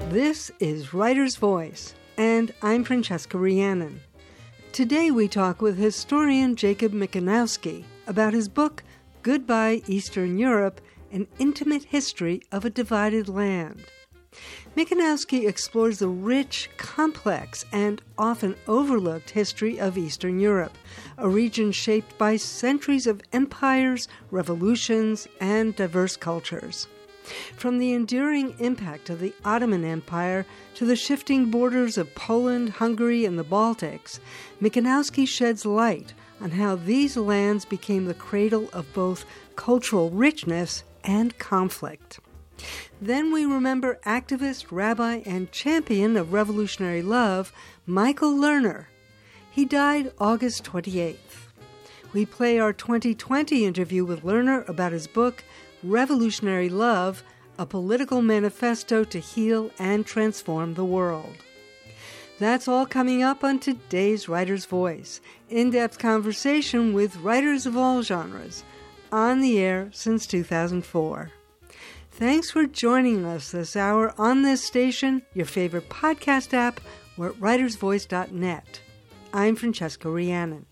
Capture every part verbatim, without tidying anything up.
This is Writer's Voice, and I'm Francesca Rhiannon. Today we talk with historian Jacob Mikanowski about his book, Goodbye Eastern Europe, An Intimate History of a Divided Land. Mikanowski explores the rich, complex, and often overlooked history of Eastern Europe, a region shaped by centuries of empires, revolutions, and diverse cultures. From the enduring impact of the Ottoman Empire to the shifting borders of Poland, Hungary, and the Baltics, Mikanowski sheds light on how these lands became the cradle of both cultural richness and conflict. Then we remember activist, rabbi, and champion of revolutionary love, Michael Lerner. He died August twenty-eighth. We play our twenty twenty interview with Lerner about his book, Revolutionary Love, a political manifesto to heal and transform the world. That's all coming up on today's Writer's Voice, in-depth conversation with writers of all genres, on the air since two thousand four. Thanks for joining us this hour on this station, your favorite podcast app, or at writers voice dot net. I'm Francesca Rhiannon.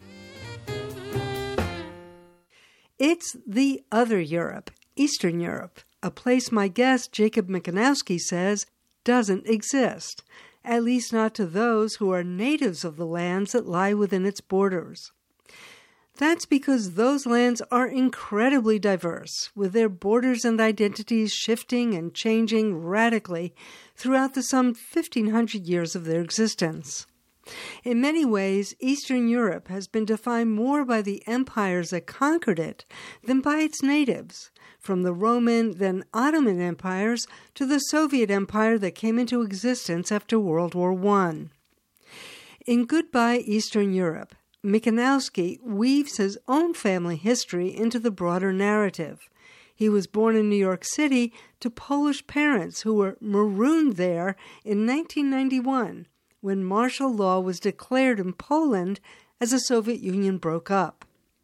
It's the other Europe, Eastern Europe, a place my guest Jacob Mikanowski says doesn't exist, at least not to those who are natives of the lands that lie within its borders. That's because those lands are incredibly diverse, with their borders and identities shifting and changing radically throughout the some fifteen hundred years of their existence. In many ways, Eastern Europe has been defined more by the empires that conquered it than by its natives, from the Roman, then Ottoman empires to the Soviet Empire that came into existence after World War One. In Goodbye Eastern Europe, Mikanowski weaves his own family history into the broader narrative. He was born in New York City to Polish parents who were marooned there in nineteen ninety-one, when martial law was declared in Poland as the Soviet Union broke up.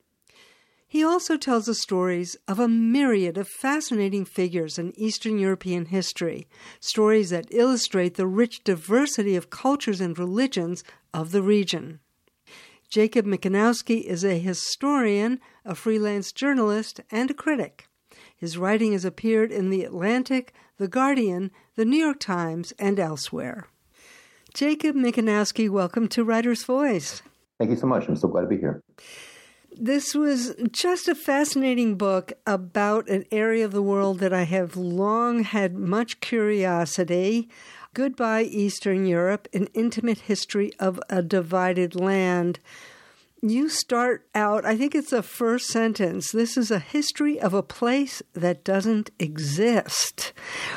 He also tells the stories of a myriad of fascinating figures in Eastern European history, stories that illustrate the rich diversity of cultures and religions of the region. Jacob Mikanowski is a historian, a freelance journalist, and a critic. His writing has appeared in The Atlantic, The Guardian, The New York Times, and elsewhere. Jacob Mikanowski, welcome to Writer's Voice. Thank you so much. I'm so glad to be here. This was just a fascinating book about an area of the world that I have long had much curiosity. Goodbye Eastern Europe, An Intimate History of a Divided Land. You start out, I think it's the first sentence, this is a history of a place that doesn't exist.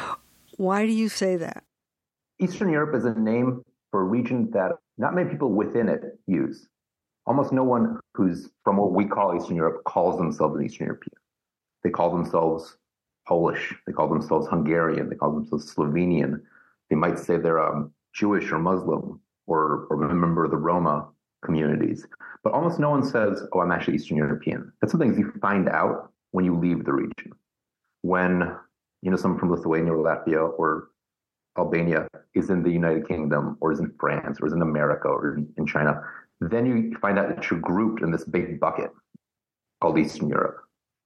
Why do you say that? Eastern Europe is a name for a region that not many people within it use. Almost no one who's from what we call Eastern Europe calls themselves an Eastern European. They call themselves Polish. They call themselves Hungarian. They call themselves Slovenian. They might say they're um, Jewish or Muslim or, or a member of the Roma communities. But almost no one says, oh, I'm actually Eastern European. That's something you find out when you leave the region. When, you know, someone from Lithuania or Latvia or Albania is in the United Kingdom or is in France or is in America or in, in China, then you find out that you're grouped in this big bucket called Eastern Europe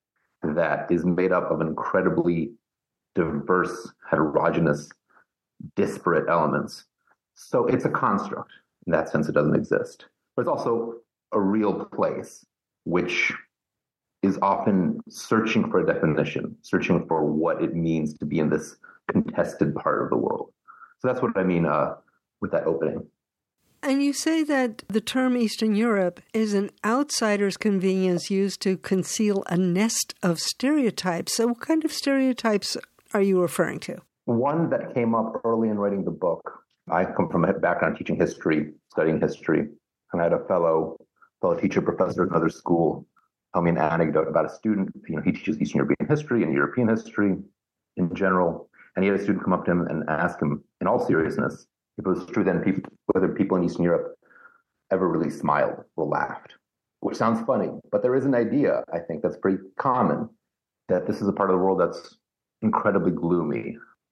that is made up of incredibly diverse, heterogeneous, disparate elements. So it's a construct. In that sense, it doesn't exist. But it's also a real place, which is often searching for a definition, searching for what it means to be in this contested part of the world. So that's what I mean uh, with that opening. And you say that the term Eastern Europe is an outsider's convenience used to conceal a nest of stereotypes. So what kind of stereotypes are you referring to? One that came up early in writing the book. I come from a background teaching history, studying history, and I had a fellow fellow teacher, professor at another school, tell me an anecdote about a student. You know, he teaches Eastern European history and European history in general, and he had a student come up to him and ask him, in all seriousness, if it was true then people, whether people in Eastern Europe ever really smiled or laughed, which sounds funny, but there is an idea, I think, that's pretty common, that this is a part of the world that's incredibly gloomy,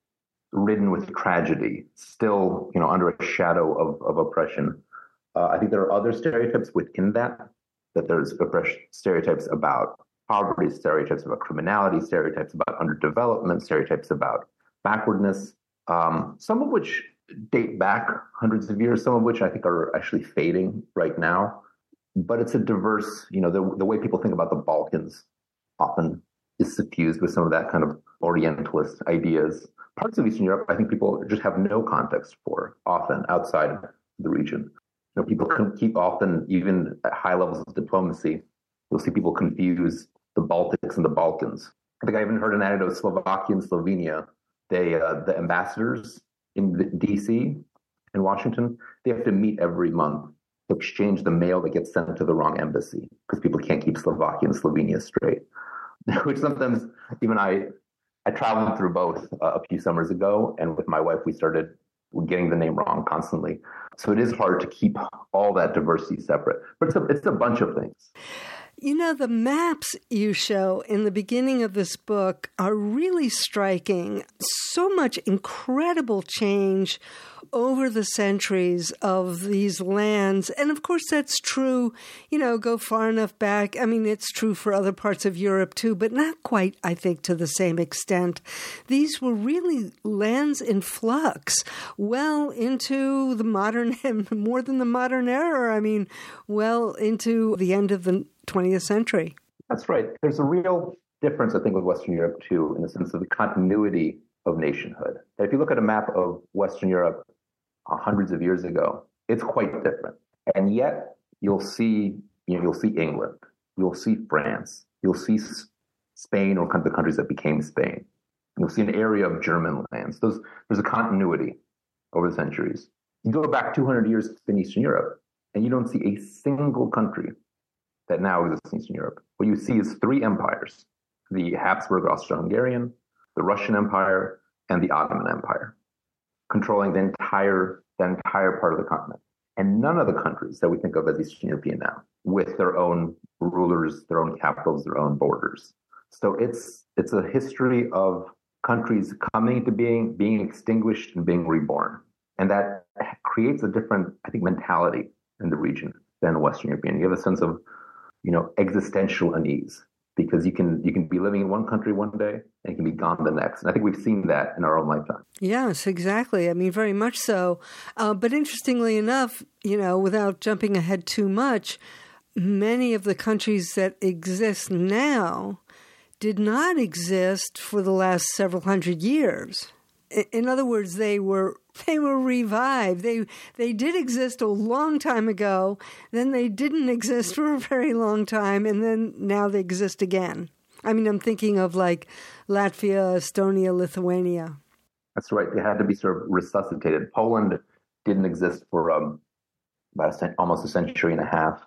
ridden with tragedy, still, you know, under a shadow of, of oppression. Uh, I think there are other stereotypes within that, that there's oppression, stereotypes about poverty, stereotypes about criminality, stereotypes about underdevelopment, stereotypes about backwardness, um, some of which date back hundreds of years, some of which I think are actually fading right now. But it's a diverse, you know, the, the way people think about the Balkans often is suffused with some of that kind of Orientalist ideas. Parts of Eastern Europe, I think people just have no context for, often outside the region. You know, people can keep often, even at high levels of diplomacy, you'll see people confuse the Baltics and the Balkans. I think I even heard an anecdote of Slovakia and Slovenia. They, uh, the ambassadors in the D C in Washington, they have to meet every month to exchange the mail that gets sent to the wrong embassy because people can't keep Slovakia and Slovenia straight. Which sometimes even I, I traveled through both uh, a few summers ago, and with my wife, we started getting the name wrong constantly. So it is hard to keep all that diversity separate, but it's a, it's a bunch of things. You know, the maps you show in the beginning of this book are really striking. So much incredible change over the centuries of these lands. And of course, that's true, you know, go far enough back. I mean, it's true for other parts of Europe too, but not quite, I think, to the same extent. These were really lands in flux, well into the modern, more than the modern era. I mean, well into the end of the twentieth century. That's right. There's a real difference, I think, with Western Europe, too, in the sense of the continuity of nationhood. If you look at a map of Western Europe uh, hundreds of years ago, it's quite different. And yet you'll see, you know, you'll see England, you'll see France, you'll see S- Spain or kind of the countries that became Spain. You'll see an area of German lands. Those, there's a continuity over the centuries. You go back two hundred years in Eastern Europe, and you don't see a single country that now exists in Eastern Europe. What you see is three empires: the Habsburg Austro-Hungarian, the Russian Empire, and the Ottoman Empire, controlling the entire, the entire part of the continent. And none of the countries that we think of as Eastern European now, with their own rulers, their own capitals, their own borders. So it's it's a history of countries coming into being, being extinguished, and being reborn. And that creates a different, I think, mentality in the region than Western European. You have a sense of, you know, existential unease, because you can you can be living in one country one day and you can be gone the next. And I think we've seen that in our own lifetime. Yes, exactly. I mean, very much so. Uh, but interestingly enough, you know, without jumping ahead too much, many of the countries that exist now did not exist for the last several hundred years. In other words, they were they were revived. They they did exist a long time ago, then they didn't exist for a very long time, and then now they exist again. I mean, I'm thinking of like Latvia, Estonia, Lithuania. That's right. They had to be sort of resuscitated. Poland didn't exist for um, about a cent- almost a century and a half.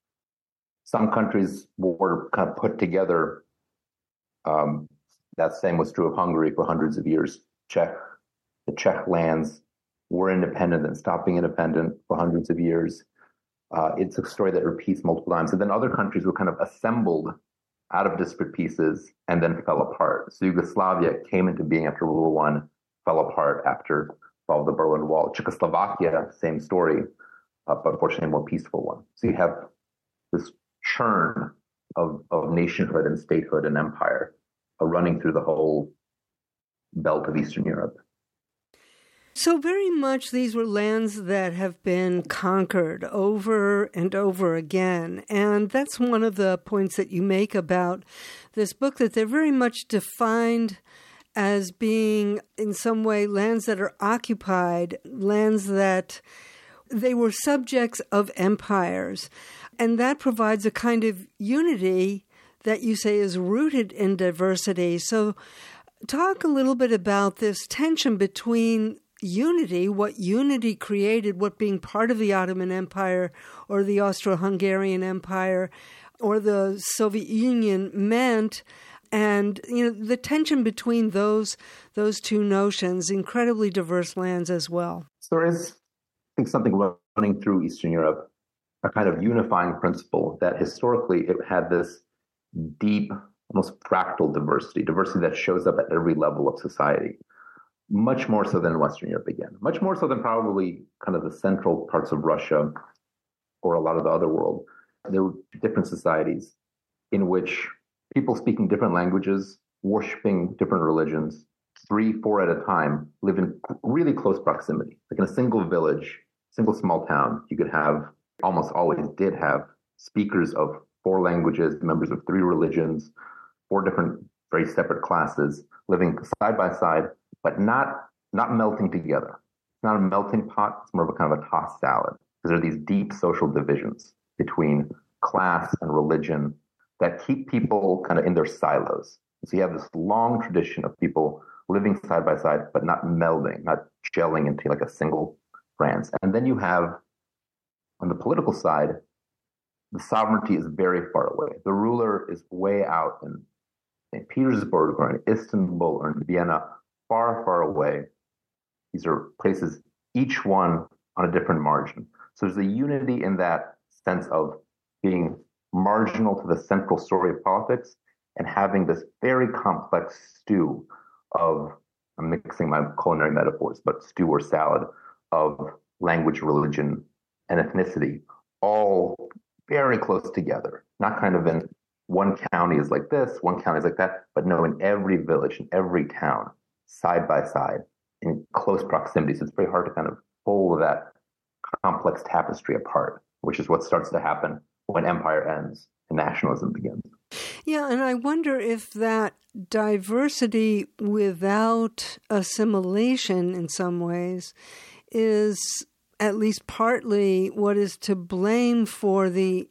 Some countries were kind of put together. Um, that same was true of Hungary for hundreds of years. Czech, the Czech lands were independent and stopped being independent for hundreds of years. Uh, it's a story that repeats multiple times. And then other countries were kind of assembled out of disparate pieces and then fell apart. So Yugoslavia came into being after World War One, fell apart after the fall of the Berlin Wall. Czechoslovakia, same story, uh, but unfortunately a more peaceful one. So you have this churn of, of nationhood and statehood and empire uh, running through the whole belt of Eastern Europe. So very much these were lands that have been conquered over and over again. And that's one of the points that you make about this book, that they're very much defined as being in some way lands that are occupied, lands that they were subjects of empires. And that provides a kind of unity that you say is rooted in diversity. So talk a little bit about this tension between unity, what unity created, what being part of the Ottoman Empire or the Austro-Hungarian Empire or the Soviet Union meant, and you know the tension between those those two notions, incredibly diverse lands as well. So there is, I think, something running through Eastern Europe, a kind of unifying principle that historically it had this deep, almost fractal diversity, diversity that shows up at every level of society. much more so than Western Europe again, much more so than probably kind of the central parts of Russia or a lot of the other world. There were different societies in which people speaking different languages, worshiping different religions, three, four at a time, live in really close proximity. Like in a single village, single small town, you could have, almost always did have, speakers of four languages, members of three religions, four different, very separate classes, living side by side, but not not melting together. It's not a melting pot. It's more of a kind of a tossed salad. Because there are these deep social divisions between class and religion that keep people kind of in their silos. So you have this long tradition of people living side by side, but not melding, not gelling into like a single France. And then you have, on the political side, the sovereignty is very far away. The ruler is way out in Saint Petersburg or in Istanbul or in Vienna, far, far away. These are places, each one on a different margin. So there's a unity in that sense of being marginal to the central story of politics and having this very complex stew of, I'm mixing my culinary metaphors, but stew or salad of language, religion, and ethnicity, all very close together. Not kind of in one county is like this, one county is like that, but no, in every village, in every town, side by side, in close proximity. So it's very hard to kind of pull that complex tapestry apart, which is what starts to happen when empire ends and nationalism begins. Yeah, and I wonder if that diversity without assimilation in some ways is at least partly what is to blame for the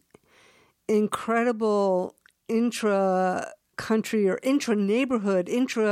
incredible intra-country or intra-neighborhood,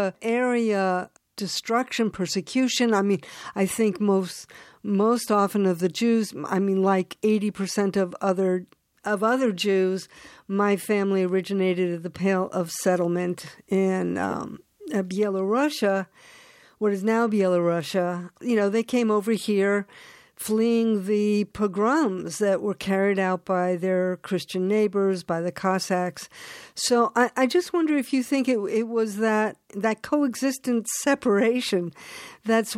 intra-area destruction, persecution. I mean, I think most most often of the Jews, I mean, like eighty percent of other of other Jews, my family originated at the Pale of Settlement in um, Bielorussia, what is now Bielorussia. You know, they came over here fleeing the pogroms that were carried out by their Christian neighbors, by the Cossacks. So I, I just wonder if you think it, it was that that coexistent separation that's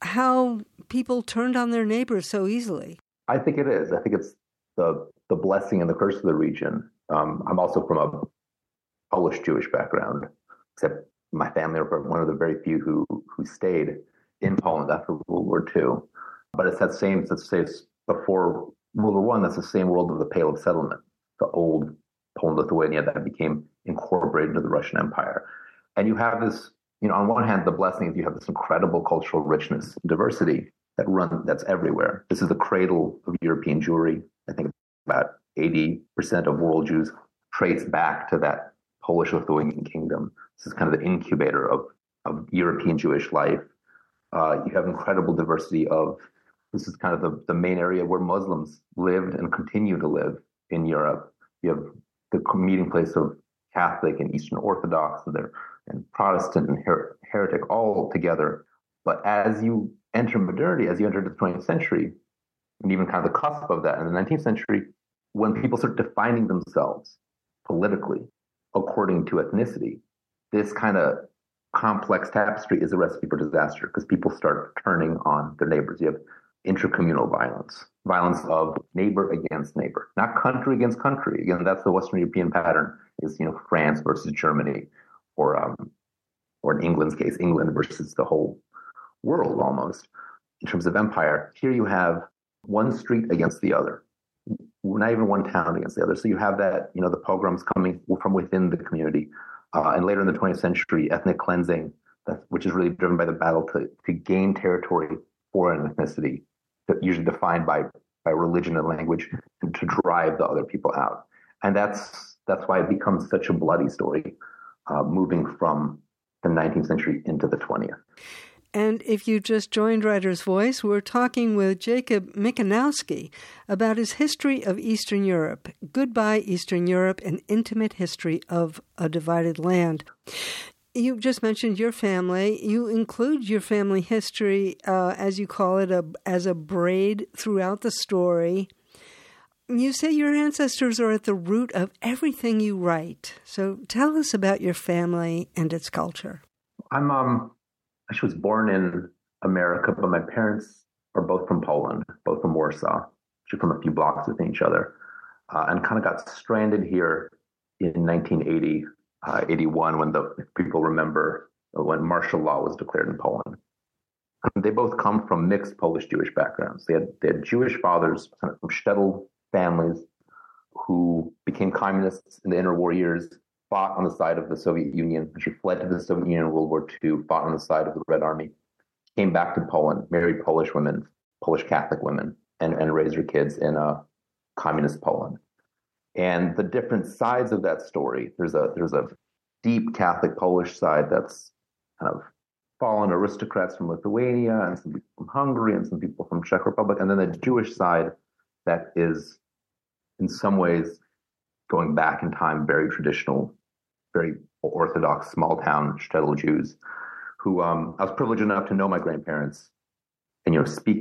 how people turned on their neighbors so easily. I think it is. I think it's the the blessing and the curse of the region. Um, I'm also from a Polish Jewish background, except my family are one of the very few who who stayed in Poland after World War Two. But it's that same, let's say it's before World War One, that's the same world of the Pale of Settlement, the old Poland, Lithuania that became incorporated into the Russian Empire. And you have this, you know, on one hand, the blessing is you have this incredible cultural richness, diversity that run that's everywhere. This is the cradle of European Jewry. I think about eighty percent of world Jews trace back to that Polish-Lithuanian kingdom. This is kind of the incubator of, of European Jewish life. Uh, you have incredible diversity of, this is kind of the, the main area where Muslims lived and continue to live in Europe. You have the meeting place of Catholic and Eastern Orthodox and, there, and Protestant and her, heretic all together. But as you enter modernity, as you enter the twentieth century, and even kind of the cusp of that in the nineteenth century, when people start defining themselves politically according to ethnicity, this kind of complex tapestry is a recipe for disaster because people start turning on their neighbors. You have intracommunal violence, violence of neighbor against neighbor, not country against country. Again, that's the Western European pattern is, you know, France versus Germany, or um, or in England's case, England versus the whole world almost in terms of empire. Here you have one street against the other, not even one town against the other. So you have that, you know, the pogroms coming from within the community. Uh, and later in the twentieth century, ethnic cleansing, that, which is really driven by the battle to, to gain territory for an ethnicity, that usually defined by, by religion and language, and to drive the other people out. And that's that's why it becomes such a bloody story, uh, moving from the nineteenth century into the twentieth. And if you just joined Writer's Voice, we're talking with Jacob Michalowski about his history of Eastern Europe. Goodbye, Eastern Europe, an intimate history of a divided land. You just mentioned your family. You include your family history, uh, as you call it, a, as a braid throughout the story. You say your ancestors are at the root of everything you write. So tell us about your family and its culture. I'm um. she was born in America, but my parents are both from Poland, both from Warsaw, actually from a few blocks within each other, uh, and kind of got stranded here in nineteen eighty, uh, eighty-one, when the if people remember when martial law was declared in Poland. And they both come from mixed Polish-Jewish backgrounds. They had, they had Jewish fathers kind of from shtetl families who became communists in the interwar years, fought on the side of the Soviet Union, actually fled to the Soviet Union in World War Two, fought on the side of the Red Army, came back to Poland, married Polish women, Polish Catholic women, and, and raised her kids in a communist Poland. And the different sides of that story, there's a there's a deep Catholic Polish side that's kind of fallen aristocrats from Lithuania and some people from Hungary and some people from Czech Republic, and then the Jewish side that is in some ways going back in time, very traditional, very Orthodox, small town shtetl Jews who um, I was privileged enough to know my grandparents and, you know, speak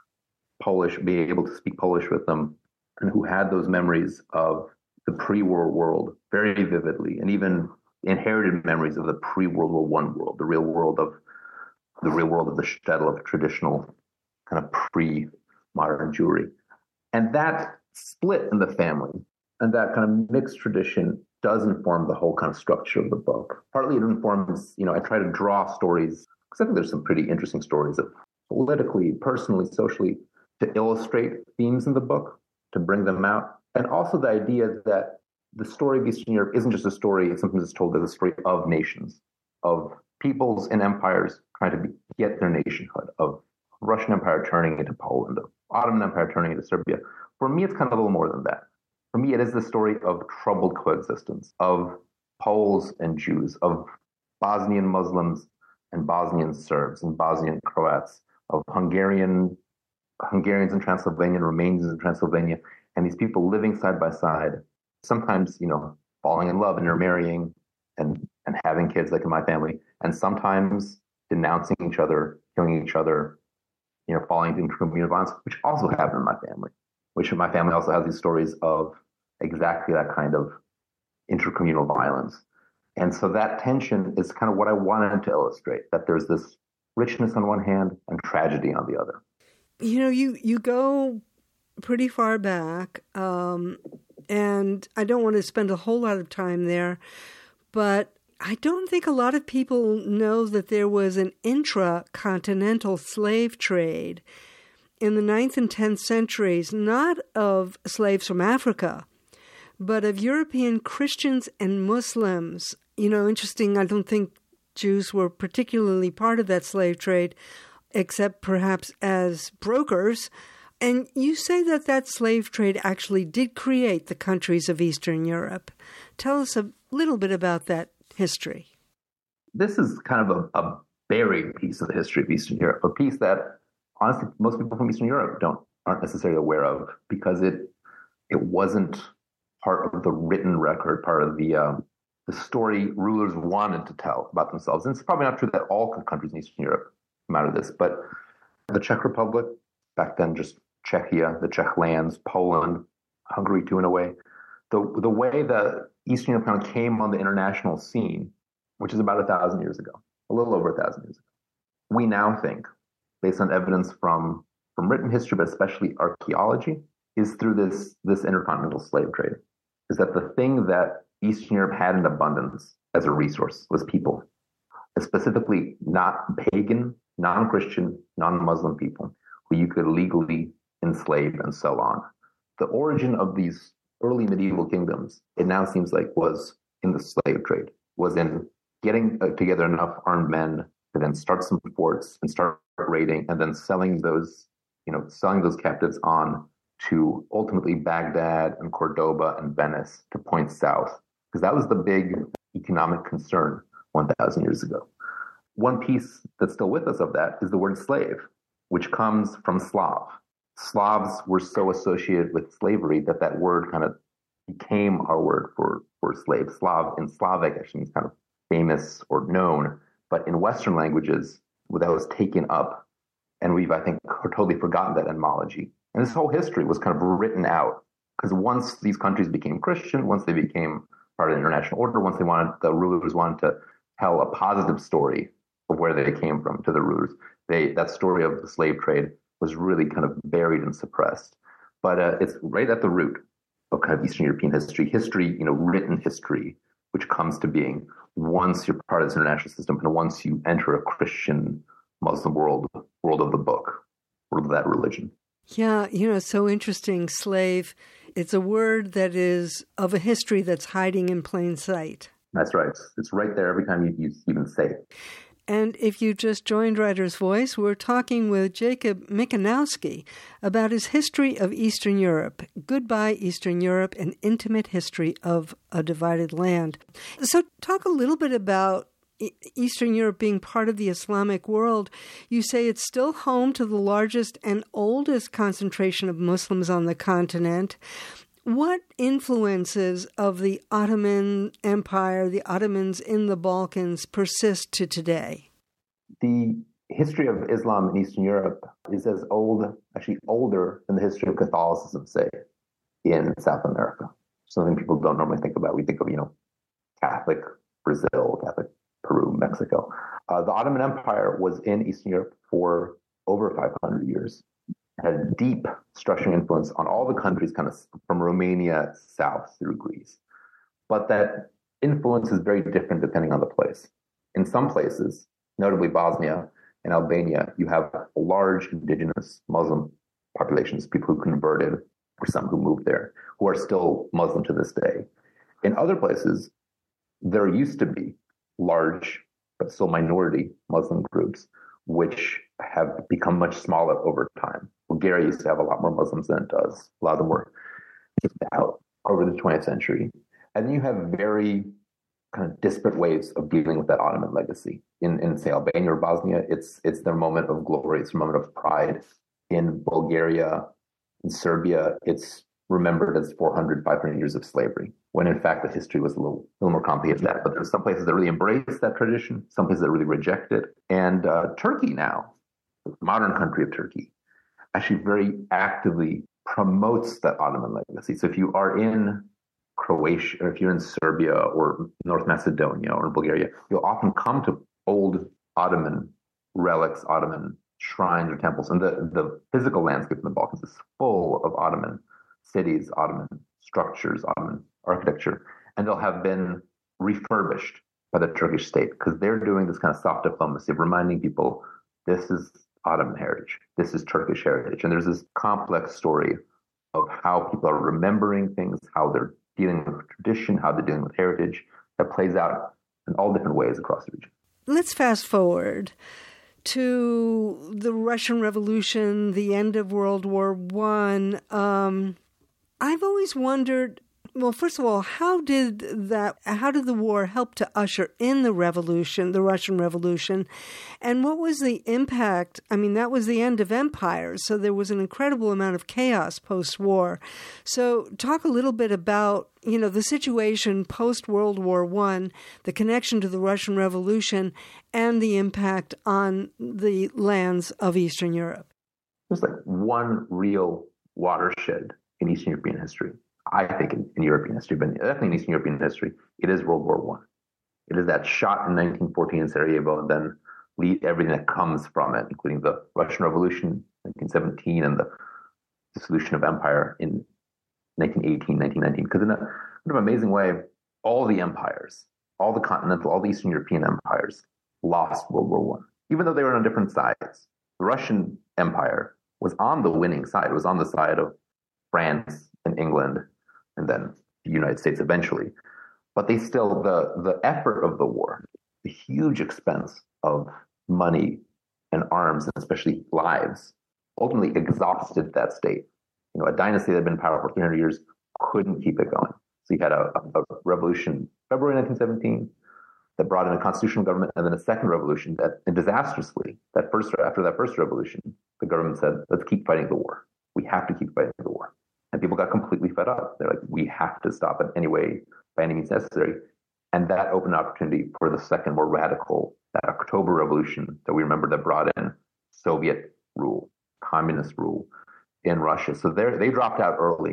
Polish, be able to speak Polish with them, and who had those memories of the pre-war world very vividly, and even inherited memories of the pre-World War One world, the real world of the real world of the shtetl, of traditional kind of pre-modern Jewry. And that split in the family and that kind of mixed tradition does inform the whole kind of structure of the book. Partly it informs, you know, I try to draw stories, because I think there's some pretty interesting stories of politically, personally, socially, to illustrate themes in the book, to bring them out. And also the idea that the story of Eastern Europe isn't just a story, sometimes it's told as a story of nations, of peoples and empires trying to be, get their nationhood, of Russian Empire turning into Poland, of Ottoman Empire turning into Serbia. For me, it's kind of a little more than that. For me, it is the story of troubled coexistence, of Poles and Jews, of Bosnian Muslims and Bosnian Serbs and Bosnian Croats, of Hungarian Hungarians in Transylvania, Romanians in Transylvania, and these people living side by side, sometimes, you know, falling in love and intermarrying and, and having kids like in my family, and sometimes denouncing each other, killing each other, you know, falling into communal violence, which also happened in my family, which my family also has these stories of exactly that kind of intercommunal violence. And so that tension is kind of what I wanted to illustrate, that there's this richness on one hand and tragedy on the other. You know, you, you go pretty far back, um, and I don't want to spend a whole lot of time there, but I don't think a lot of people know that there was an intra-continental slave trade in the ninth and tenth centuries, not of slaves from Africa, but of European Christians and Muslims. You know, interesting, I don't think Jews were particularly part of that slave trade, except perhaps as brokers. And you say that that slave trade actually did create the countries of Eastern Europe. Tell us a little bit about that history. This is kind of a, a buried piece of the history of Eastern Europe, a piece that honestly most people from Eastern Europe don't aren't necessarily aware of, because it it wasn't part of the written record, part of the um, the story rulers wanted to tell about themselves. And it's probably not true that all countries in Eastern Europe come out of this, but the Czech Republic, back then just Czechia, the Czech lands, Poland, Hungary too in a way, the the way that Eastern Europe kind of came on the international scene, which is about a thousand years ago, a little over a thousand years ago. We now think, based on evidence from, from written history, but especially archaeology, is through this, this intercontinental slave trade, is that the thing that Eastern Europe had in abundance as a resource was people, and specifically not pagan, non-Christian, non-Muslim people who you could legally enslave and sell on. The origin of these early medieval kingdoms, it now seems like, was in the slave trade, was in getting uh, together enough armed men to then start some forts and start raiding, and then selling those, you know, selling those captives on to ultimately Baghdad and Cordoba and Venice to point south, because that was the big economic concern one thousand years ago. One piece that's still with us of that is the word slave, which comes from Slav. Slavs were so associated with slavery that that word kind of became our word for, for slave. Slav in Slavic actually means kind of famous or known, but in Western languages, that was taken up, and we've, I think, totally forgotten that etymology. And this whole history was kind of written out, because once these countries became Christian, once they became part of the international order, once they wanted, the rulers wanted to tell a positive story of where they came from, to the rulers. They that story of the slave trade was really kind of buried and suppressed. But uh, it's right at the root of kind of Eastern European history, history, you know, written history, which comes to being once you're part of this international system and once you enter a Christian Muslim world, world of the book, world of that religion. Yeah, you know, it's so interesting, slave. It's a word that is of a history that's hiding in plain sight. That's right. It's right there every time you, you even say it. And if you just joined Writer's Voice, we're talking with Jacob Michalowski about his history of Eastern Europe. Goodbye, Eastern Europe, an intimate history of a divided land. So talk a little bit about Eastern Europe being part of the Islamic world. You say it's still home to the largest and oldest concentration of Muslims on the continent. What influences of the Ottoman Empire, the Ottomans in the Balkans, persist to today? The history of Islam in Eastern Europe is as old, actually older than the history of Catholicism, say, in South America. Something people don't normally think about. We think of, you know, Catholic Brazil, Catholic Peru, Mexico. Uh, the Ottoman Empire was in Eastern Europe for over five hundred years. Had a deep structuring influence on all the countries kind of from Romania south through Greece. But that influence is very different depending on the place. In some places, notably Bosnia and Albania, you have large indigenous Muslim populations, people who converted or some who moved there, who are still Muslim to this day. In other places, there used to be large but still minority Muslim groups, which have become much smaller over time. Bulgaria used to have a lot more Muslims than it does. A lot of them were kicked out over the twentieth century. And then you have very kind of disparate ways of dealing with that Ottoman legacy. In, in say, Albania or Bosnia, it's it's their moment of glory. It's a moment of pride. In Bulgaria, in Serbia, it's remembered as four hundred, five hundred years of slavery, when in fact the history was a little, a little more complicated than that. But there's some places that really embrace that tradition, some places that really reject it. And uh, Turkey now, the modern country of Turkey, actually very actively promotes that Ottoman legacy. So if you are in Croatia, or if you're in Serbia or North Macedonia or Bulgaria, you'll often come to old Ottoman relics, Ottoman shrines or temples. And the, the physical landscape in the Balkans is full of Ottoman cities, Ottoman structures, Ottoman architecture. And they'll have been refurbished by the Turkish state because they're doing this kind of soft diplomacy of reminding people this is Ottoman heritage, this is Turkish heritage. And there's this complex story of how people are remembering things, how they're dealing with tradition, how they're dealing with heritage, that plays out in all different ways across the region. Let's fast forward to the Russian Revolution, the end of World War One. Um, I've always wondered, well, first of all, how did that, how did the war help to usher in the revolution, the Russian Revolution? And what was the impact? I mean, that was the end of empires, so there was an incredible amount of chaos post-war. So talk a little bit about, you know, the situation post-World War One, the connection to the Russian Revolution, and the impact on the lands of Eastern Europe. There's like one real watershed in Eastern European history. I think in, in European history, but definitely in Eastern European history, it is World War One. It is that shot in nineteen fourteen in Sarajevo, and then lead everything that comes from it, including the Russian Revolution, nineteen seventeen, and the dissolution of empire in nineteen eighteen, nineteen nineteen. Because in a kind of amazing way, all the empires, all the continental, all the Eastern European empires lost World War One, even though they were on different sides. The Russian Empire was on the winning side. It was on the side of France and England, and then the United States eventually. But they still, the, the effort of the war, the huge expense of money and arms, and especially lives, ultimately exhausted that state. You know, a dynasty that had been in power for three hundred years couldn't keep it going. So you had a, a, a revolution, February nineteen seventeen, that brought in a constitutional government, and then a second revolution that, and disastrously, that first after that first revolution, the government said, let's keep fighting the war. We have to keep fighting the war. And people got completely fed up. They're like, we have to stop it anyway, by any means necessary. And that opened an opportunity for the second, more radical, that October Revolution that we remember that brought in Soviet rule, communist rule in Russia. So they dropped out early.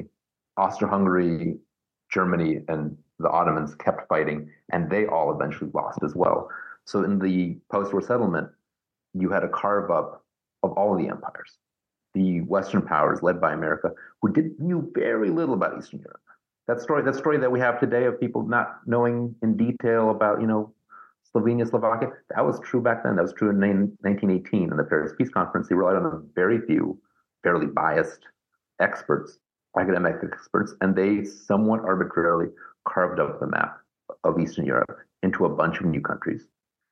Austria-Hungary, Germany, and the Ottomans kept fighting, and they all eventually lost as well. So in the post-war settlement, you had a carve up of all of the empires. The Western powers, led by America, who did knew very little about Eastern Europe. That story, that story that we have today of people not knowing in detail about, you know, Slovenia, Slovakia, that was true back then. That was true in nineteen eighteen in the Paris Peace Conference. They relied on a very few, fairly biased experts, academic experts, and they somewhat arbitrarily carved up the map of Eastern Europe into a bunch of new countries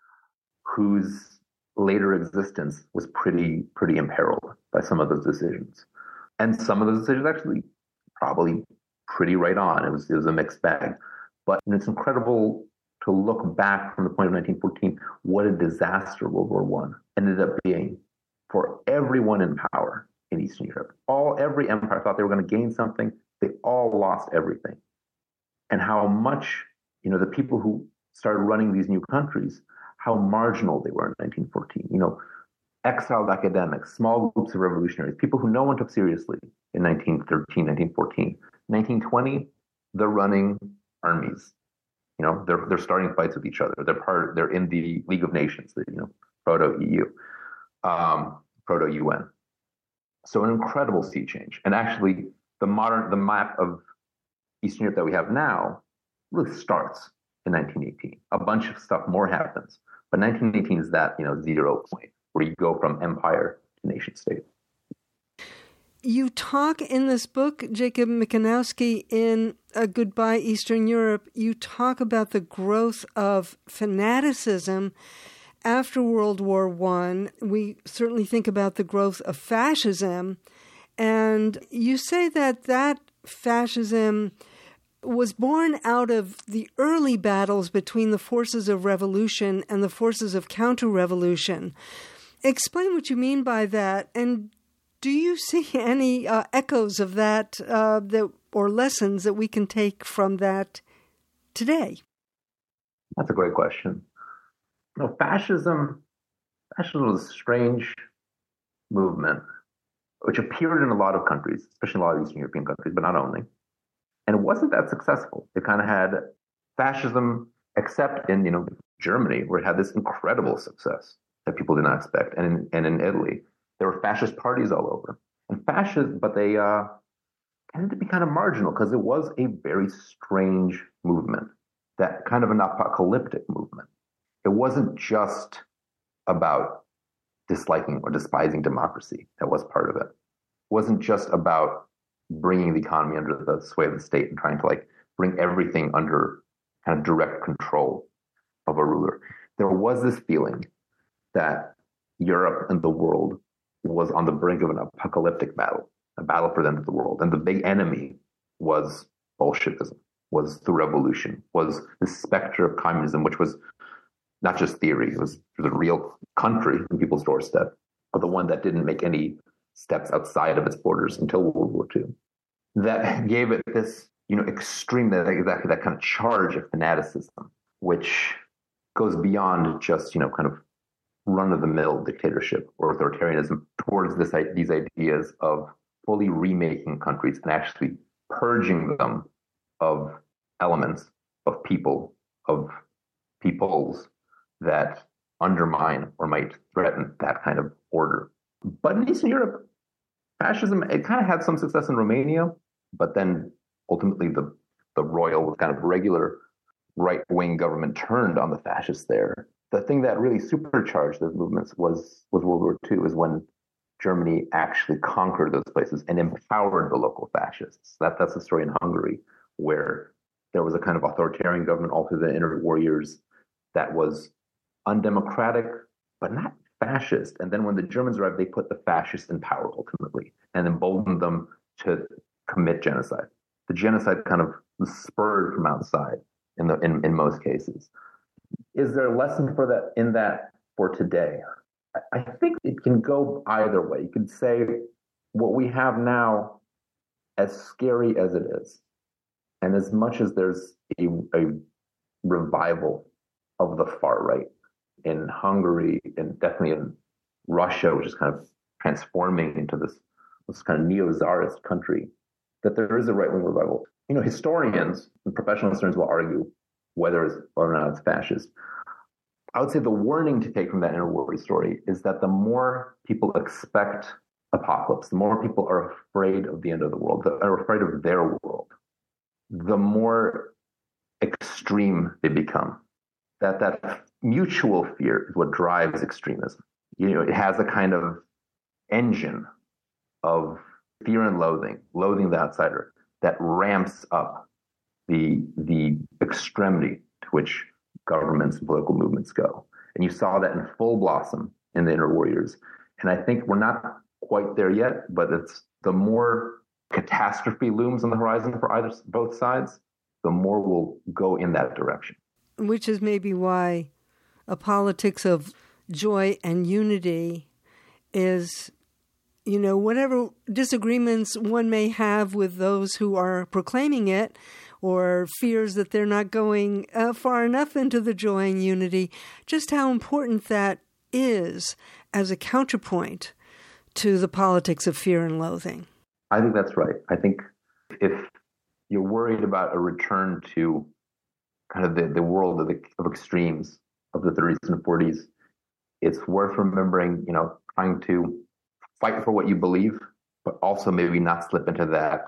whose later existence was pretty, pretty imperiled by some of those decisions. And some of those decisions actually probably pretty right on. It was, it was a mixed bag. But it's incredible to look back from the point of nineteen fourteen, what a disaster World War One ended up being for everyone in power in Eastern Europe. All every empire thought they were going to gain something. They all lost everything. And how much, you know, the people who started running these new countries, how marginal they were in nineteen fourteen. You know, exiled academics, small groups of revolutionaries, people who no one took seriously in nineteen thirteen, nineteen fourteen. nineteen twenty, they're running armies. You know, they're they're starting fights with each other. They're part. They're in the League of Nations, the, you know, proto E U, um, proto U N. So an incredible sea change. And actually, the modern the map of Eastern Europe that we have now really starts in nineteen eighteen. A bunch of stuff more happens, but nineteen eighteen is that, you know, zero point where you go from empire to nation state. You talk in this book, Jacob Mikanowski, in A Goodbye Eastern Europe, you talk about the growth of fanaticism after World War One. We certainly think about the growth of fascism. And you say that that fascism was born out of the early battles between the forces of revolution and the forces of counter-revolution. Explain what you mean by that, and do you see any uh, echoes of that, uh, that or lessons that we can take from that today? That's a great question. You know, fascism, fascism was a strange movement which appeared in a lot of countries, especially a lot of Eastern European countries, but not only. And it wasn't that successful. It kind of had fascism, except in, you know, Germany, where it had this incredible success that people did not expect, and in, and in Italy. There were fascist parties all over. And fascist, but they uh, tended to be kind of marginal because it was a very strange movement, that kind of an apocalyptic movement. It wasn't just about disliking or despising democracy. That was part of it. It wasn't just about bringing the economy under the sway of the state and trying to like bring everything under kind of direct control of a ruler. There was this feeling that Europe and the world was on the brink of an apocalyptic battle, a battle for the end of the world. And the big enemy was Bolshevism, was the revolution, was the specter of communism, which was not just theory, it was the real country on people's doorstep, but the one that didn't make any steps outside of its borders until World War Two. That gave it this, you know, extreme, that, exactly that kind of charge of fanaticism, which goes beyond just, you know, kind of run-of-the-mill dictatorship or authoritarianism towards this, these ideas of fully remaking countries and actually purging them of elements, of people, of peoples that undermine or might threaten that kind of order. But in Eastern Europe, fascism, it kind of had some success in Romania, but then ultimately the, the royal kind of regular right-wing government turned on the fascists there. The thing that really supercharged those movements was, was World War Two, is when Germany actually conquered those places and empowered the local fascists. That, that's the story in Hungary, where there was a kind of authoritarian government all through the interwar years that was undemocratic, but not fascist. And then when the Germans arrived, they put the fascists in power ultimately and emboldened them to commit genocide. The genocide kind of was spurred from outside in the in, in most cases. Is there a lesson for that in that for today? I, I think it can go either way. You could say what we have now, as scary as it is, and as much as there's a, a revival of the far right in Hungary and definitely in Russia, which is kind of transforming into this, this kind of neo-Tsarist country, that there is a right-wing revival. You know, historians and professional historians will argue whether it's or not it's fascist. I would say the warning to take from that inner worry story is that the more people expect apocalypse, the more people are afraid of the end of the world, are afraid of their world, the more extreme they become. That that mutual fear is what drives extremism. You know, it has a kind of engine of fear and loathing, loathing the outsider, that ramps up the the extremity to which governments and political movements go. And you saw that in full blossom in the inner warriors. And I think we're not quite there yet, but it's the more catastrophe looms on the horizon for either both sides, the more we'll go in that direction. Which is maybe why a politics of joy and unity is, you know, whatever disagreements one may have with those who are proclaiming it, or fears that they're not going uh, far enough into the joy and unity, just how important that is as a counterpoint to the politics of fear and loathing. I think that's right. I think if you're worried about a return to kind of the, the world of, the, of extremes of the thirties and forties, it's worth remembering, you know, trying to fight for what you believe, but also maybe not slip into that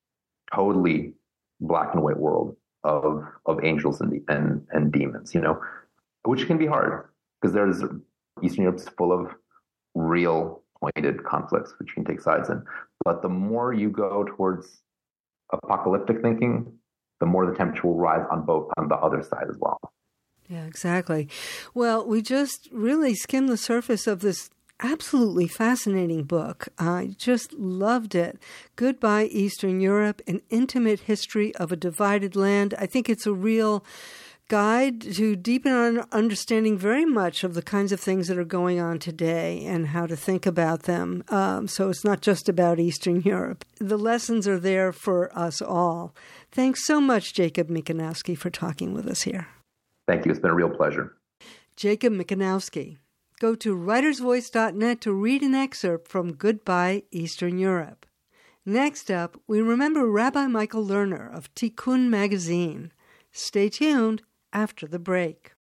totally black and white world of of angels and and, and demons, you know, which can be hard because there's Eastern Europe's full of real pointed conflicts which you can take sides in. But the more you go towards apocalyptic thinking, the more the temperature will rise on both on the other side as well. Yeah, exactly. Well, we just really skimmed the surface of this absolutely fascinating book. I just loved it. Goodbye, Eastern Europe, An Intimate History of a Divided Land. I think it's a real guide to deepen our understanding very much of the kinds of things that are going on today and how to think about them. Um, so it's not just about Eastern Europe. The lessons are there for us all. Thanks so much, Jacob Mikanowski, for talking with us here. Thank you. It's been a real pleasure. Jacob Mikanowski. Go to writers voice dot net to read an excerpt from Goodbye, Eastern Europe. Next up, we remember Rabbi Michael Lerner of Tikkun magazine. Stay tuned after the break.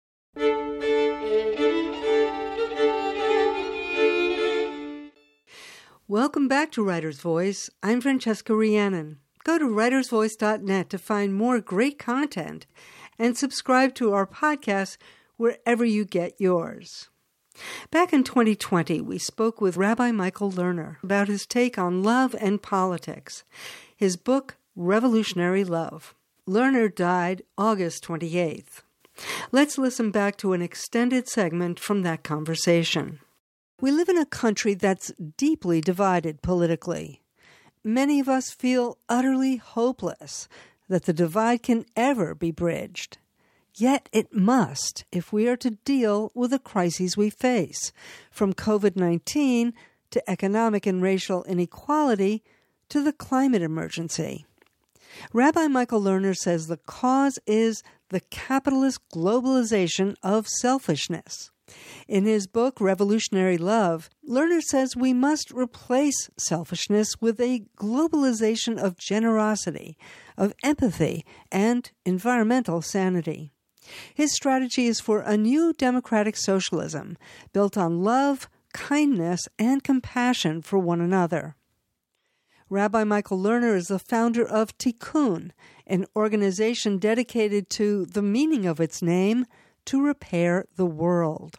Welcome back to Writer's Voice. I'm Francesca Rhiannon. Go to writers voice dot net to find more great content and subscribe to our podcast wherever you get yours. Back in twenty twenty, we spoke with Rabbi Michael Lerner about his take on love and politics. His book, Revolutionary Love. Lerner died August twenty-eighth. Let's listen back to an extended segment from that conversation. We live in a country that's deeply divided politically. Many of us feel utterly hopeless that the divide can ever be bridged. Yet it must if we are to deal with the crises we face, from covid nineteen to economic and racial inequality to the climate emergency. Rabbi Michael Lerner says the cause is the capitalist globalization of selfishness. In his book, Revolutionary Love, Lerner says we must replace selfishness with a globalization of generosity, of empathy, and environmental sanity. His strategy is for a new democratic socialism built on love, kindness, and compassion for one another. Rabbi Michael Lerner is the founder of Tikkun, an organization dedicated to the meaning of its name, to repair the world.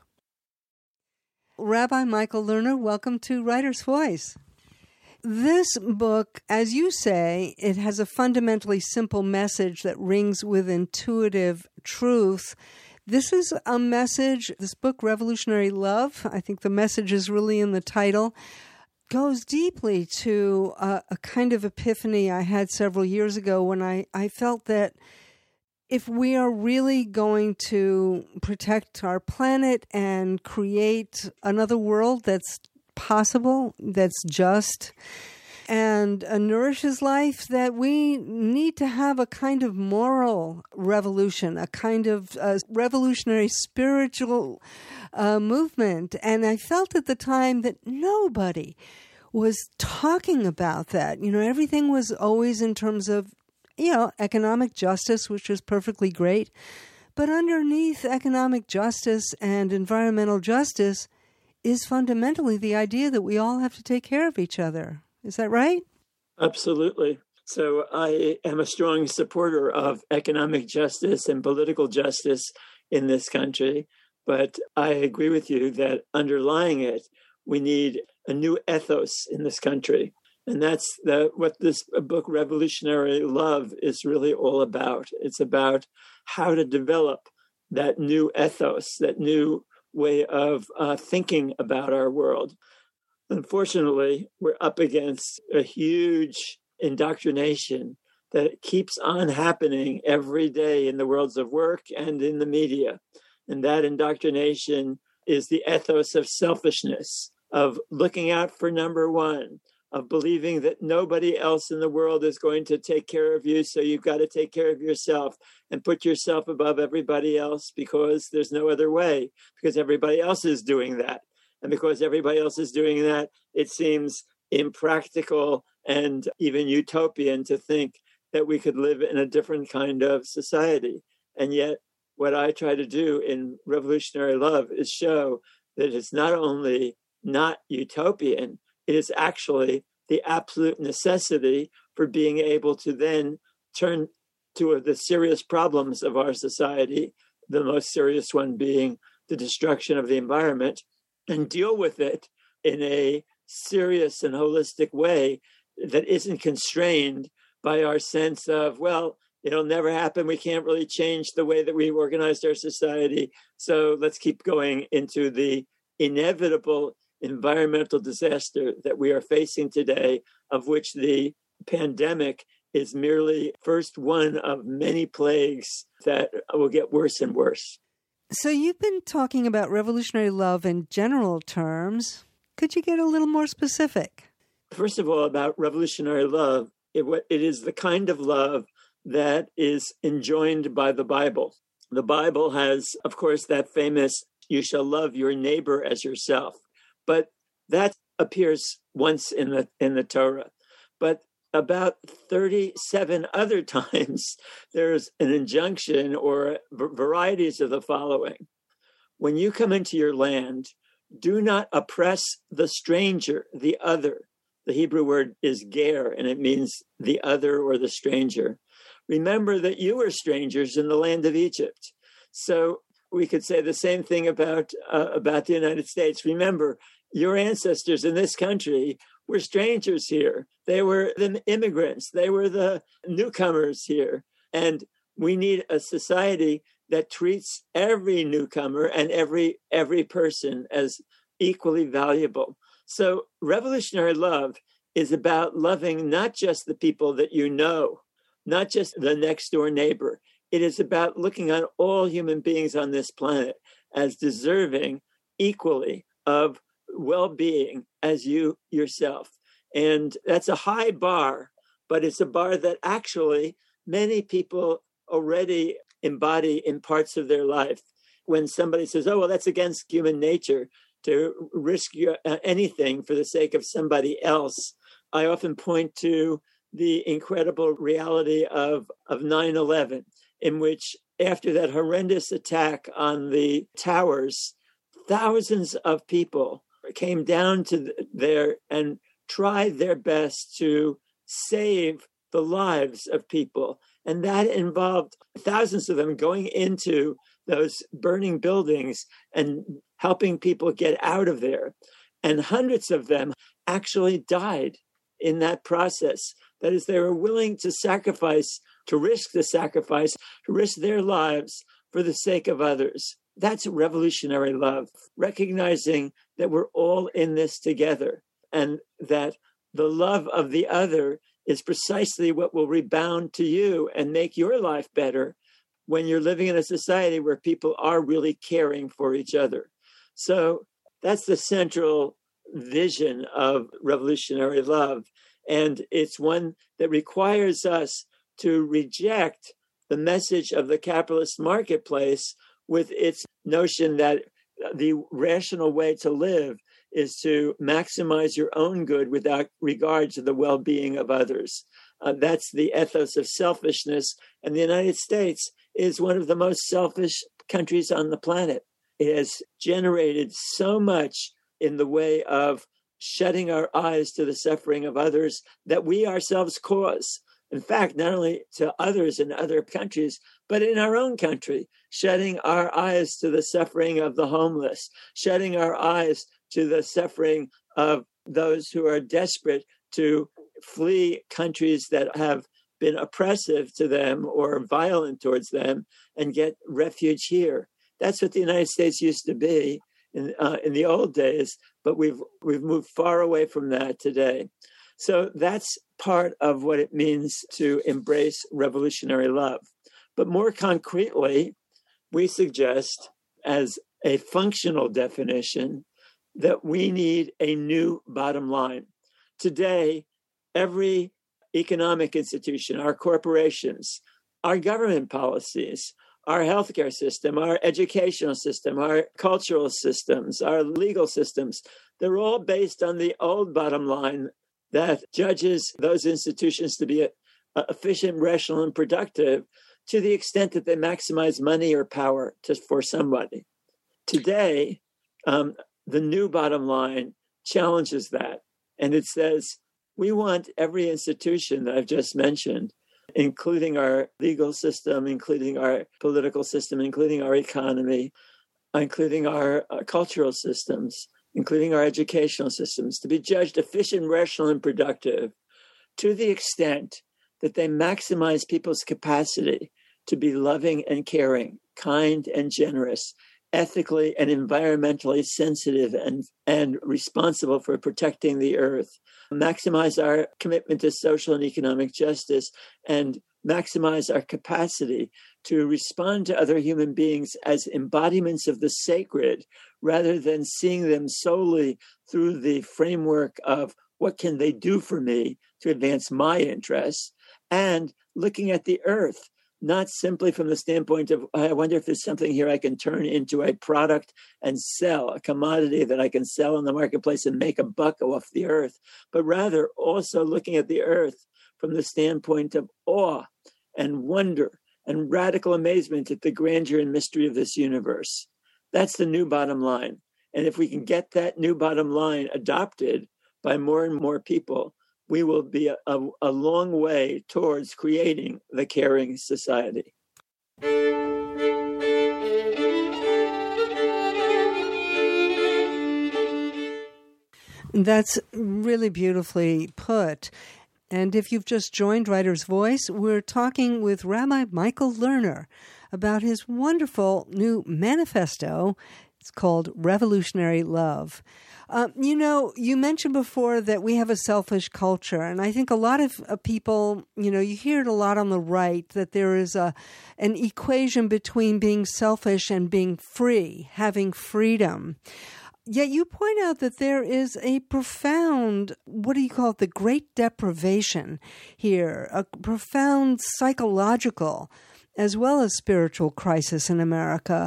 Rabbi Michael Lerner, welcome to Writer's Voice. This book, as you say, it has a fundamentally simple message that rings with intuitive truth. This is a message, this book, Revolutionary Love, I think the message is really in the title, goes deeply to a, a kind of epiphany I had several years ago when I, I felt that if we are really going to protect our planet and create another world that's possible, that's just, and uh, nourishes life, that we need to have a kind of moral revolution, a kind of uh, revolutionary spiritual uh, movement. And I felt at the time that nobody was talking about that. You know, everything was always in terms of, you know, economic justice, which was perfectly great. But underneath economic justice and environmental justice is fundamentally the idea that we all have to take care of each other. Is that right? Absolutely. So I am a strong supporter of economic justice and political justice in this country. But I agree with you that underlying it, we need a new ethos in this country. And that's the, what this book, Revolutionary Love, is really all about. It's about how to develop that new ethos, that new way of uh, thinking about our world. Unfortunately, we're up against a huge indoctrination that keeps on happening every day in the worlds of work and in the media. And that indoctrination is the ethos of selfishness, of looking out for number one, of believing that nobody else in the world is going to take care of you, so you've got to take care of yourself and put yourself above everybody else because there's no other way, because everybody else is doing that. And because everybody else is doing that, it seems impractical and even utopian to think that we could live in a different kind of society. And yet, what I try to do in Revolutionary Love is show that it's not only not utopian, it is actually the absolute necessity for being able to then turn to the serious problems of our society, the most serious one being the destruction of the environment, and deal with it in a serious and holistic way that isn't constrained by our sense of, well, it'll never happen. We can't really change the way that we've organized our society. So let's keep going into the inevitable environmental disaster that we are facing today, of which the pandemic is merely first one of many plagues that will get worse and worse. So you've been talking about revolutionary love in general terms. Could you get a little more specific? First of all, about revolutionary love, it, it is the kind of love that is enjoined by the Bible. The Bible has, of course, that famous, you shall love your neighbor as yourself. But that appears once in the in the Torah. But about thirty-seven other times, there's an injunction or varieties of the following. When you come into your land, do not oppress the stranger, the other. The Hebrew word is ger, and it means the other or the stranger. Remember that you were strangers in the land of Egypt. So we could say the same thing about uh, about the United States. Remember, your ancestors in this country were strangers here. They were the immigrants. They were the newcomers here. And we need a society that treats every newcomer and every every person as equally valuable. So revolutionary love is about loving not just the people that you know, not just the next door neighbor. It is about looking on all human beings on this planet as deserving equally of well-being as you yourself. And that's a high bar, but it's a bar that actually many people already embody in parts of their life. When somebody says, oh, well, that's against human nature to risk your, uh, anything for the sake of somebody else, I often point to the incredible reality of, of nine eleven, in which after that horrendous attack on the towers, thousands of people came down to there and tried their best to save the lives of people. And that involved thousands of them going into those burning buildings and helping people get out of there. And hundreds of them actually died in that process. That is, they were willing to sacrifice, to risk the sacrifice, to risk their lives for the sake of others. That's revolutionary love, recognizing that we're all in this together and that the love of the other is precisely what will rebound to you and make your life better when you're living in a society where people are really caring for each other. So that's the central vision of revolutionary love. And it's one that requires us to reject the message of the capitalist marketplace with its notion that the rational way to live is to maximize your own good without regard to the well-being of others. Uh, that's the ethos of selfishness. And the United States is one of the most selfish countries on the planet. It has generated so much in the way of shutting our eyes to the suffering of others that we ourselves cause. In fact, not only to others in other countries, but in our own country, shutting our eyes to the suffering of the homeless, shutting our eyes to the suffering of those who are desperate to flee countries that have been oppressive to them or violent towards them and get refuge here. That's what the United States used to be in uh, in the old days, but we've we've moved far away from that today. So that's part of what it means to embrace revolutionary love. But more concretely, we suggest as a functional definition that we need a new bottom line. Today, every economic institution, our corporations, our government policies, our healthcare system, our educational system, our cultural systems, our legal systems, they're all based on the old bottom line that judges those institutions to be efficient, rational, and productive to the extent that they maximize money or power to, for somebody. Today, um, the new bottom line challenges that. And it says, we want every institution that I've just mentioned, including our legal system, including our political system, including our economy, including our uh, cultural systems, including our educational systems, to be judged efficient, rational, and productive to the extent that they maximize people's capacity to be loving and caring, kind and generous, ethically and environmentally sensitive and, and responsible for protecting the earth, maximize our commitment to social and economic justice, and maximize our capacity to respond to other human beings as embodiments of the sacred, rather than seeing them solely through the framework of what can they do for me to advance my interests, and looking at the earth not simply from the standpoint of, I wonder if there's something here I can turn into a product and sell, a commodity that I can sell in the marketplace and make a buck off the earth, but rather also looking at the earth from the standpoint of awe and wonder and radical amazement at the grandeur and mystery of this universe. That's the new bottom line. And if we can get that new bottom line adopted by more and more people, we will be a, a, a long way towards creating the caring society. That's really beautifully put. And if you've just joined Writer's Voice, we're talking with Rabbi Michael Lerner about his wonderful new manifesto. It's called Revolutionary Love. Uh, you know, you mentioned before that we have a selfish culture, and I think a lot of uh, people, you know, you hear it a lot on the right, that there is a an equation between being selfish and being free, having freedom. Yet you point out that there is a profound, what do you call it, the great deprivation here, a profound psychological as well as spiritual crisis in America.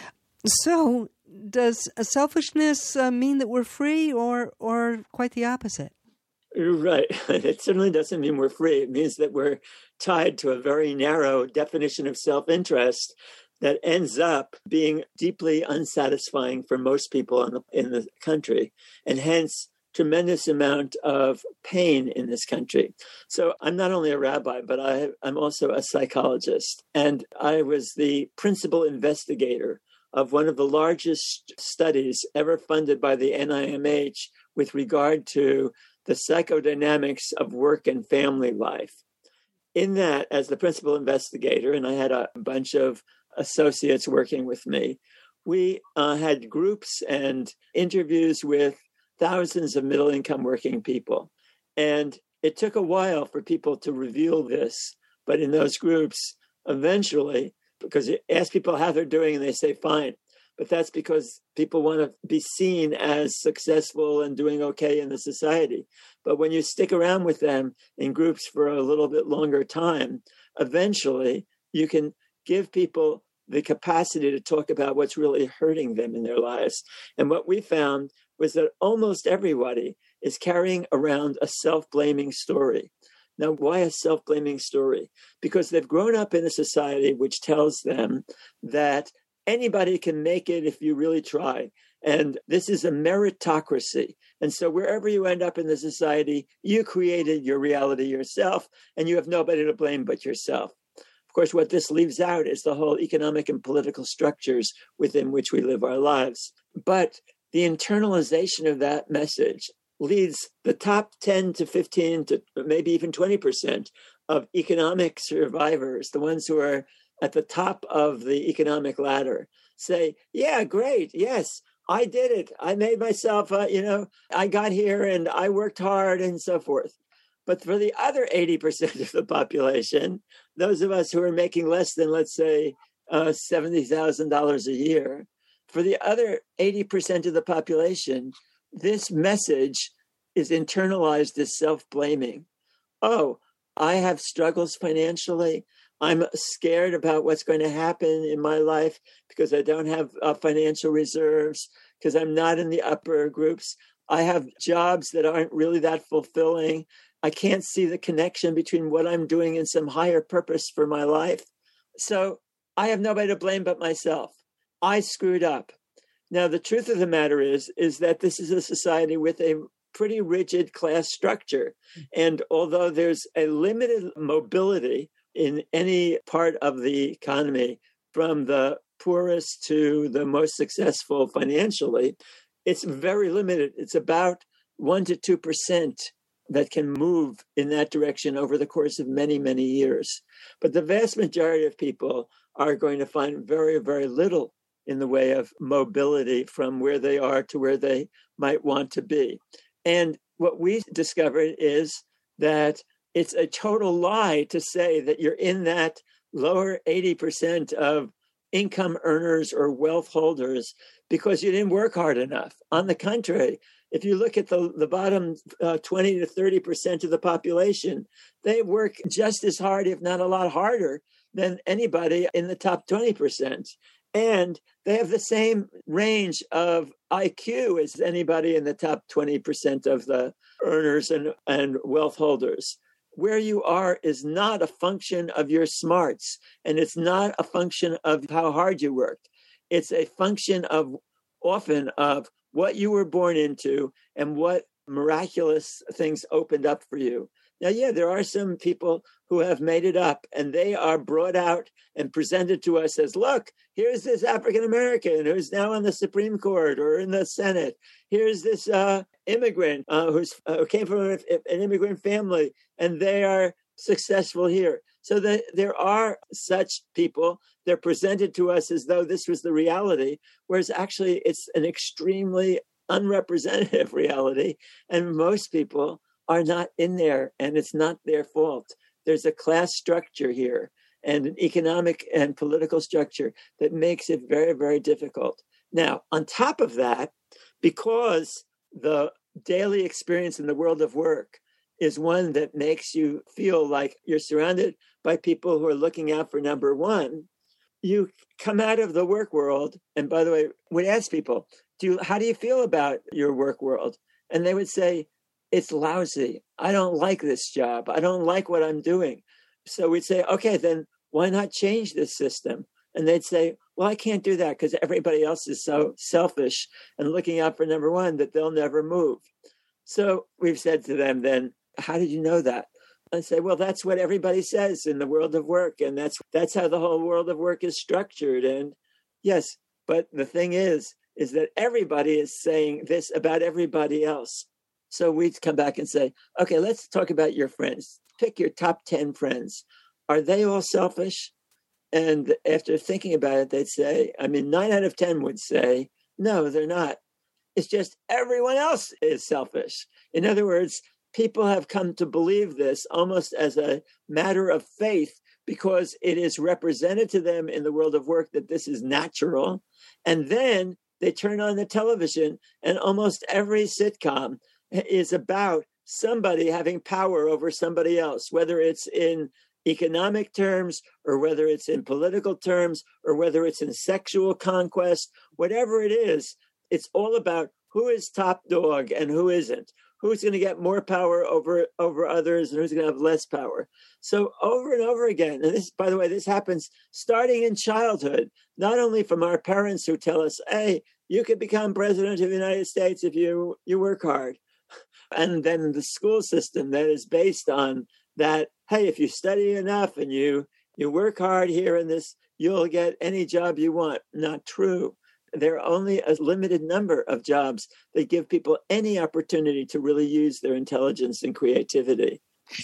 So does selfishness uh, mean that we're free, or or quite the opposite? Right. It certainly doesn't mean we're free. It means that we're tied to a very narrow definition of self-interest that ends up being deeply unsatisfying for most people in the, in the country, and hence tremendous amount of pain in this country. So I'm not only a rabbi, but I, I'm also a psychologist. And I was the principal investigator of one of the largest studies ever funded by the N I M H with regard to the psychodynamics of work and family life. In that, as the principal investigator, and I had a bunch of associates working with me, we uh, had groups and interviews with thousands of middle-income working people. And it took a while for people to reveal this, but in those groups, eventually, because you ask people how they're doing and they say fine, but that's because people want to be seen as successful and doing okay in the society. But when you stick around with them in groups for a little bit longer time, eventually you can give people the capacity to talk about what's really hurting them in their lives. And what we found was that almost everybody is carrying around a self-blaming story. Now, why a self-blaming story? Because they've grown up in a society which tells them that anybody can make it if you really try. And this is a meritocracy. And so wherever you end up in the society, you created your reality yourself, and you have nobody to blame but yourself. Of course, what this leaves out is the whole economic and political structures within which we live our lives. But the internalization of that message leads the top ten to fifteen to maybe even twenty percent of economic survivors, the ones who are at the top of the economic ladder, say, yeah, great, yes, I did it. I made myself, uh, you know, I got here and I worked hard and so forth. But for the other eighty percent of the population, those of us who are making less than, let's say, uh, seventy thousand dollars a year, for the other eighty percent of the population, this message is internalized as self-blaming. Oh, I have struggles financially. I'm scared about what's going to happen in my life because I don't have uh, financial reserves, because I'm not in the upper groups. I have jobs that aren't really that fulfilling. I can't see the connection between what I'm doing and some higher purpose for my life. So I have nobody to blame but myself. I screwed up. Now, the truth of the matter is, is that this is a society with a pretty rigid class structure. And although there's a limited mobility in any part of the economy, from the poorest to the most successful financially, it's very limited. It's about one to two percent that can move in that direction over the course of many, many years. But the vast majority of people are going to find very, very little in the way of mobility from where they are to where they might want to be. And what we discovered is that it's a total lie to say that you're in that lower eighty percent of income earners or wealth holders because you didn't work hard enough. On the contrary, if you look at the, the bottom uh, twenty to thirty percent of the population, they work just as hard, if not a lot harder, than anybody in the top twenty percent. And they have the same range of I Q as anybody in the top twenty percent of the earners and, and wealth holders. Where you are is not a function of your smarts, and it's not a function of how hard you worked. It's a function of often of what you were born into and what miraculous things opened up for you. Now, yeah, there are some people who have made it up, and they are brought out and presented to us as, look, here's this African-American who's now on the Supreme Court or in the Senate. Here's this uh, immigrant uh, who's, uh, who came from a, an immigrant family, and they are successful here. So that there are such people. They're presented to us as though this was the reality, whereas actually it's an extremely unrepresentative reality, and most people are not in there, and it's not their fault. There's a class structure here and an economic and political structure that makes it very, very difficult. Now, on top of that, because the daily experience in the world of work is one that makes you feel like you're surrounded by people who are looking out for number one, you come out of the work world. And by the way, we ask people, do you, how do you feel about your work world? And they would say, it's lousy. I don't like this job. I don't like what I'm doing. So we'd say, okay, then why not change this system? And they'd say, well, I can't do that because everybody else is so selfish and looking out for number one that they'll never move. So we've said to them then, how did you know that? I say, well, that's what everybody says in the world of work. And that's that's how the whole world of work is structured. And yes, but the thing is, is that everybody is saying this about everybody else. So we'd come back and say, okay, let's talk about your friends. Pick your top ten friends. Are they all selfish? And after thinking about it, they'd say, I mean, nine out of ten would say, no, they're not. It's just everyone else is selfish. In other words, people have come to believe this almost as a matter of faith because it is represented to them in the world of work that this is natural. And then they turn on the television and almost every sitcom is about somebody having power over somebody else, whether it's in economic terms or whether it's in political terms or whether it's in sexual conquest, whatever it is, it's all about who is top dog and who isn't, who's going to get more power over, over others and who's going to have less power. So over and over again, and this, by the way, this happens starting in childhood, not only from our parents who tell us, hey, you could become president of the United States if you, you work hard. And then the school system that is based on that, hey, if you study enough and you, you work hard here in this, you'll get any job you want. Not true. There are only a limited number of jobs that give people any opportunity to really use their intelligence and creativity.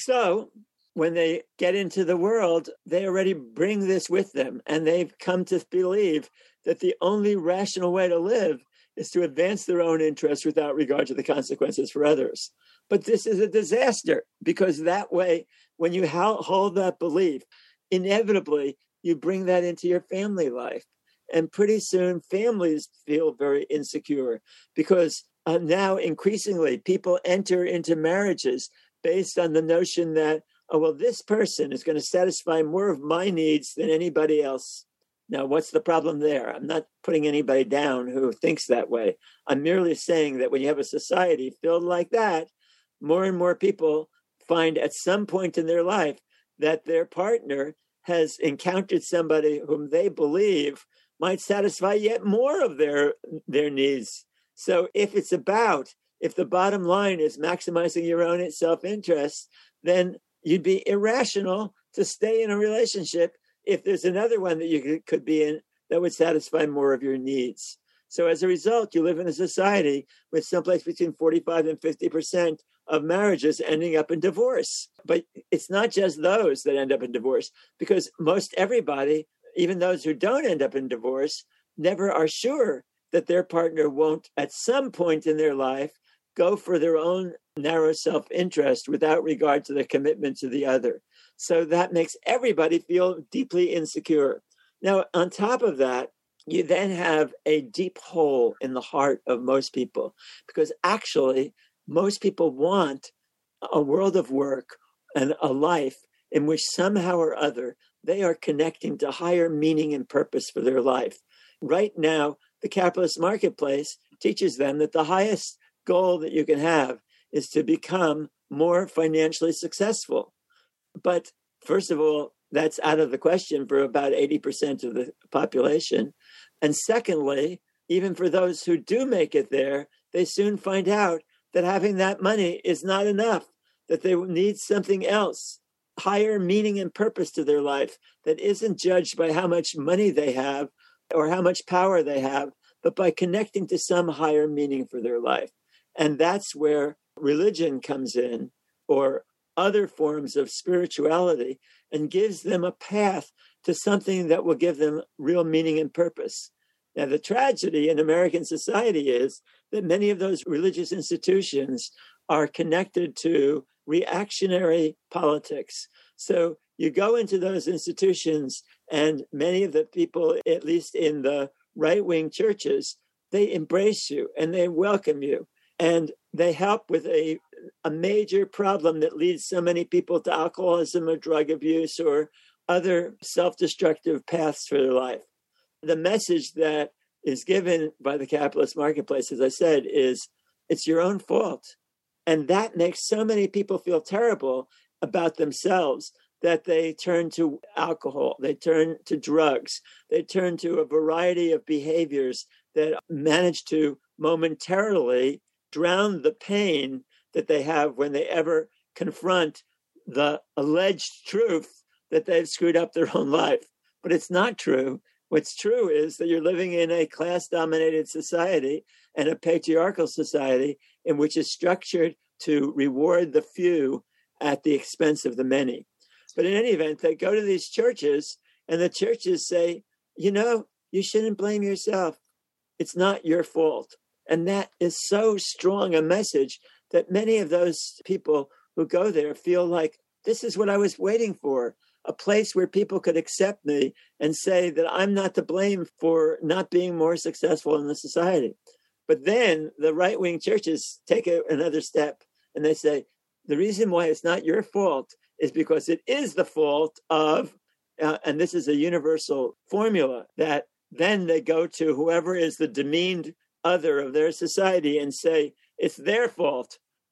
So when they get into the world, they already bring this with them, and they've come to believe that the only rational way to live is to advance their own interests without regard to the consequences for others. But this is a disaster, because that way, when you hold that belief, inevitably you bring that into your family life. And pretty soon families feel very insecure, because uh, now increasingly people enter into marriages based on the notion that, oh, well, this person is going to satisfy more of my needs than anybody else. Now, what's the problem there? I'm not putting anybody down who thinks that way. I'm merely saying that when you have a society filled like that, more and more people find at some point in their life that their partner has encountered somebody whom they believe might satisfy yet more of their, their needs. So if it's about, if the bottom line is maximizing your own self-interest, then you'd be irrational to stay in a relationship if there's another one that you could be in that would satisfy more of your needs. So as a result, you live in a society with someplace between forty-five and fifty percent of marriages ending up in divorce. But it's not just those that end up in divorce, because most everybody, even those who don't end up in divorce, never are sure that their partner won't, at some point in their life, go for their own narrow self-interest without regard to the commitment to the other. So that makes everybody feel deeply insecure. Now, on top of that, you then have a deep hole in the heart of most people, because actually, most people want a world of work and a life in which somehow or other they are connecting to higher meaning and purpose for their life. Right now, the capitalist marketplace teaches them that the highest goal that you can have is to become more financially successful. But first of all, that's out of the question for about eighty percent of the population. And secondly, even for those who do make it there, they soon find out that having that money is not enough, that they need something else, higher meaning and purpose to their life that isn't judged by how much money they have or how much power they have, but by connecting to some higher meaning for their life. And that's where religion comes in, or other forms of spirituality, and gives them a path to something that will give them real meaning and purpose. Now, the tragedy in American society is that many of those religious institutions are connected to reactionary politics. So you go into those institutions, and many of the people, at least in the right-wing churches, they embrace you and they welcome you. And they help with a, a major problem that leads so many people to alcoholism or drug abuse or other self-destructive paths for their life. The message that is given by the capitalist marketplace, as I said, is it's your own fault. And that makes so many people feel terrible about themselves that they turn to alcohol, they turn to drugs, they turn to a variety of behaviors that manage to momentarily drown the pain that they have when they ever confront the alleged truth that they've screwed up their own life. But it's not true. What's true is that you're living in a class-dominated society and a patriarchal society in which is structured to reward the few at the expense of the many. But in any event, they go to these churches, and the churches say, you know, you shouldn't blame yourself. It's not your fault. And that is so strong a message that many of those people who go there feel like, this is what I was waiting for, a place where people could accept me and say that I'm not to blame for not being more successful in the society. But then the right-wing churches take a, another step, and they say, the reason why it's not your fault is because it is the fault of, uh, and this is a universal formula, that then they go to whoever is the demeaned other of their society and say, it's their fault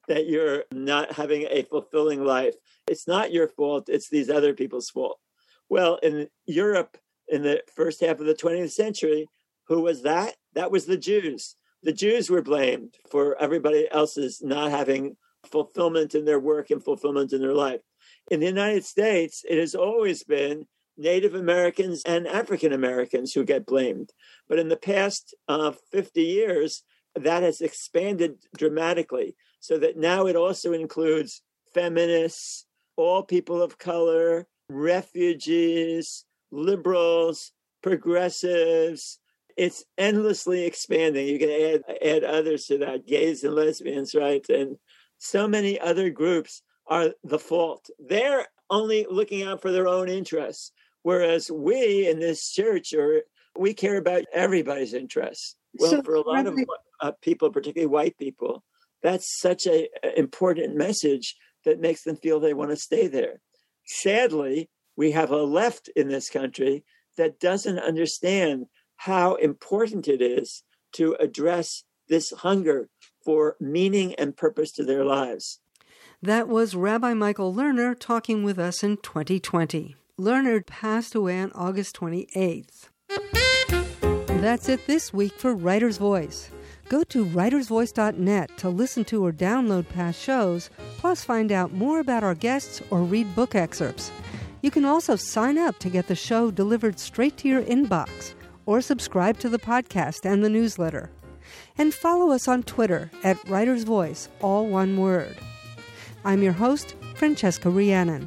that you're not having a fulfilling life. It's not your fault. It's these other people's fault. Well, in Europe, in the first half of the twentieth century, who was that? That was the Jews. The Jews were blamed for everybody else's not having fulfillment in their work and fulfillment in their life. In the United States, it has always been Native Americans and African Americans who get blamed. But in the past uh, fifty years, that has expanded dramatically, so that now it also includes feminists, all people of color, refugees, liberals, progressives. It's endlessly expanding. You can add add others to that, gays and lesbians, right? And so many other groups are the fault. They're only looking out for their own interests, whereas we in this church, or we care about everybody's interests. Well, So, for a lot of Rabbi- uh, people, particularly white people, that's such an important message that makes them feel they want to stay there. Sadly, we have a left in this country that doesn't understand how important it is to address this hunger for meaning and purpose to their lives. That was Rabbi Michael Lerner talking with us in twenty twenty. Lerner passed away on August twenty-eighth. That's it this week for Writer's Voice. Go to writers voice dot net to listen to or download past shows, plus find out more about our guests or read book excerpts. You can also sign up to get the show delivered straight to your inbox, or subscribe to the podcast and the newsletter. And follow us on Twitter at Writer's Voice, all one word. I'm your host, Francesca Rhiannon.